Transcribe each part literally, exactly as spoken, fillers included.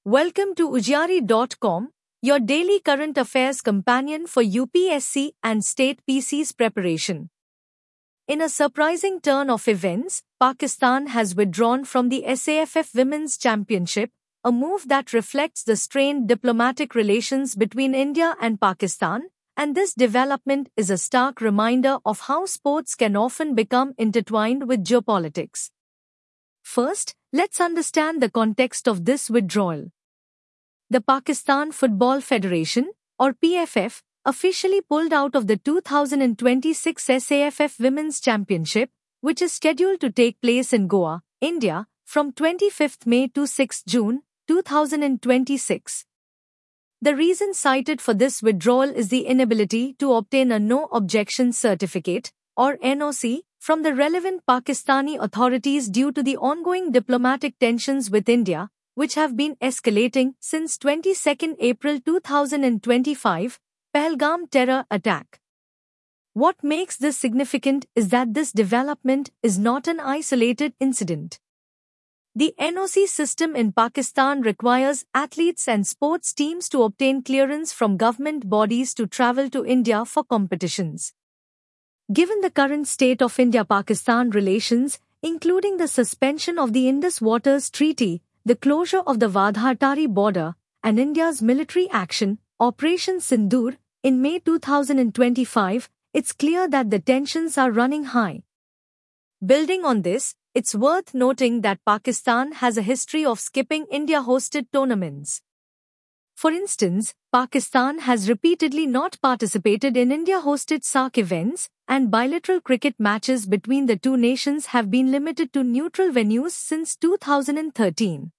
Welcome to Ujari dot com, your daily current affairs companion for U P S C and state P C's preparation. In a surprising turn of events, Pakistan has withdrawn from the S A F F Women's Championship, a move that reflects the strained diplomatic relations between India and Pakistan, and this development is a stark reminder of how sports can often become intertwined with geopolitics. First, let's understand the context of this withdrawal. The Pakistan Football Federation, or P F F, officially pulled out of the two thousand twenty-six S A F F Women's Championship, which is scheduled to take place in Goa, India, from twenty-fifth May to sixth June, two thousand twenty-six. The reason cited for this withdrawal is the inability to obtain a No Objection Certificate, or N O C, from the relevant Pakistani authorities due to the ongoing diplomatic tensions with India, which have been escalating since twenty-second April two thousand twenty-five, Pahalgam terror attack. What makes this significant is that this development is not an isolated incident. The N O C system in Pakistan requires athletes and sports teams to obtain clearance from government bodies to travel to India for competitions. Given the current state of India-Pakistan relations, including the suspension of the Indus Waters Treaty, the closure of the Wadh-Attari border, and India's military action, Operation Sindoor, in May two thousand twenty-five, it's clear that the tensions are running high. Building on this, it's worth noting that Pakistan has a history of skipping India-hosted tournaments. For instance, Pakistan has repeatedly not participated in India-hosted S A C events, and bilateral cricket matches between the two nations have been limited to neutral venues since two thousand thirteen.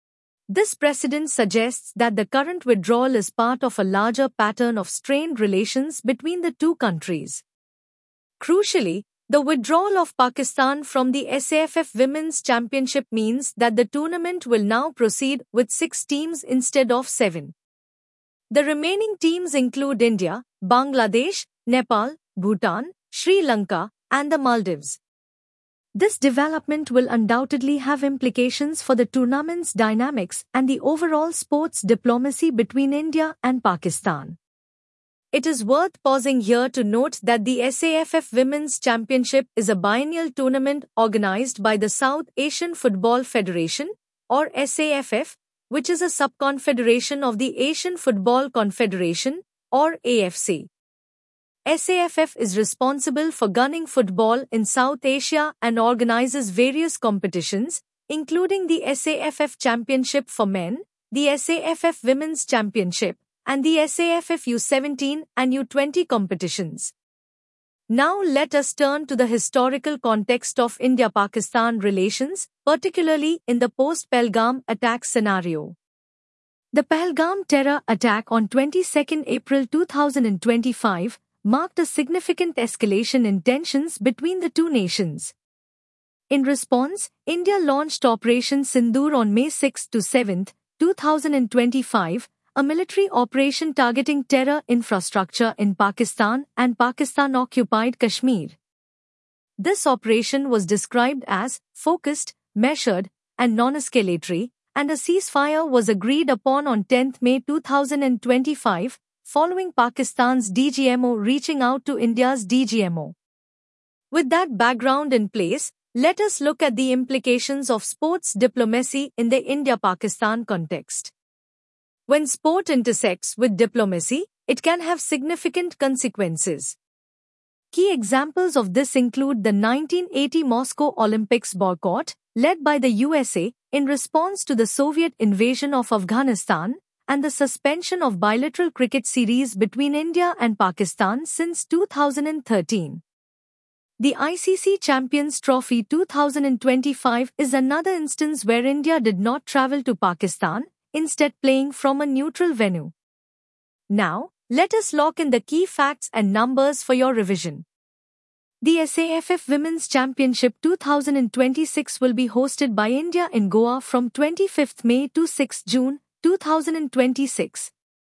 This precedent suggests that the current withdrawal is part of a larger pattern of strained relations between the two countries. Crucially, the withdrawal of Pakistan from the S A F F Women's Championship means that the tournament will now proceed with six teams instead of seven. The remaining teams include India, Bangladesh, Nepal, Bhutan, Sri Lanka, and the Maldives. This development will undoubtedly have implications for the tournament's dynamics and the overall sports diplomacy between India and Pakistan. It is worth pausing here to note that the S A F F Women's Championship is a biennial tournament organized by the South Asian Football Federation, or S A F F, which is a subconfederation of the Asian Football Confederation, or A F C. S A F F is responsible for gunning football in South Asia and organizes various competitions, including the S A F F Championship for Men, the S A F F Women's Championship, and the S A F F U seventeen and U twenty competitions. Now let us turn to the historical context of India-Pakistan relations, particularly in the post-Pahalgam attack scenario. The Pahalgam terror attack on twenty-second April two thousand twenty-five marked a significant escalation in tensions between the two nations. In response, India launched Operation Sindoor on May sixth to seventh, two thousand twenty-five, a military operation targeting terror infrastructure in Pakistan and Pakistan-occupied Kashmir. This operation was described as focused, measured, and non-escalatory, and a ceasefire was agreed upon on tenth May two thousand twenty-five, following Pakistan's D G M O reaching out to India's D G M O. With that background in place, let us look at the implications of sports diplomacy in the India-Pakistan context. When sport intersects with diplomacy, it can have significant consequences. Key examples of this include the nineteen eighty Moscow Olympics boycott, led by the U S A, in response to the Soviet invasion of Afghanistan, and the suspension of bilateral cricket series between India and Pakistan since two thousand thirteen. The I C C Champions Trophy two thousand twenty-five is another instance where India did not travel to Pakistan, instead playing from a neutral venue. Now, let us lock in the key facts and numbers for your revision. The S A F F Women's Championship two thousand twenty-six will be hosted by India in Goa from twenty-fifth May to sixth June, two thousand twenty-six.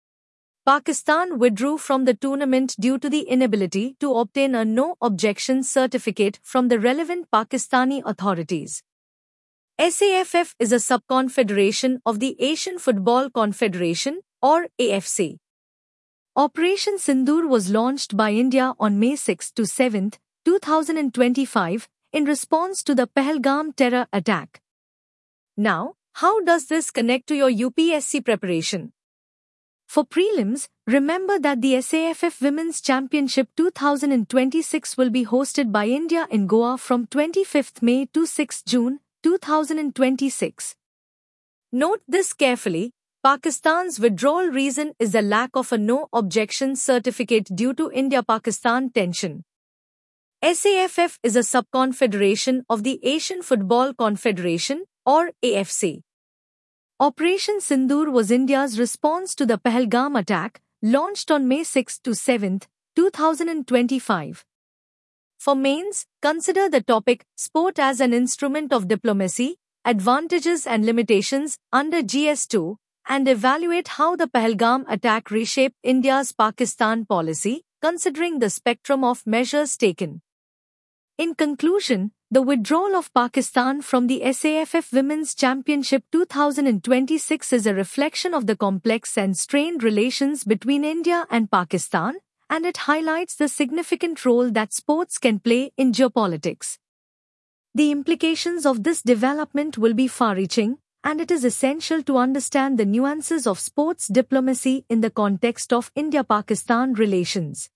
Pakistan withdrew from the tournament due to the inability to obtain a No Objection Certificate from the relevant Pakistani authorities. S A F F is a subconfederation of the Asian Football Confederation, or A F C. Operation Sindoor was launched by India on May sixth to seventh, two thousand twenty-five, in response to the Pahalgam terror attack. Now, how does this connect to your U P S C preparation? For prelims, remember that the S A F F Women's Championship two thousand twenty-six will be hosted by India in Goa from twenty-fifth May to sixth June, two thousand twenty-six. Note this carefully. Pakistan's withdrawal reason is the lack of a no objection certificate due to India-Pakistan tension. S A F F is a subconfederation of the Asian Football Confederation, or A F C. Operation Sindoor was India's response to the Pahalgam attack, launched on May sixth to seventh, two thousand twenty-five. For mains, consider the topic Sport as an Instrument of Diplomacy, Advantages and Limitations under G S two, and evaluate how the Pahalgam attack reshaped India's Pakistan policy, considering the spectrum of measures taken. In conclusion, the withdrawal of Pakistan from the S A F F Women's Championship two thousand twenty-six is a reflection of the complex and strained relations between India and Pakistan, and it highlights the significant role that sports can play in geopolitics. The implications of this development will be far-reaching, and it is essential to understand the nuances of sports diplomacy in the context of India-Pakistan relations.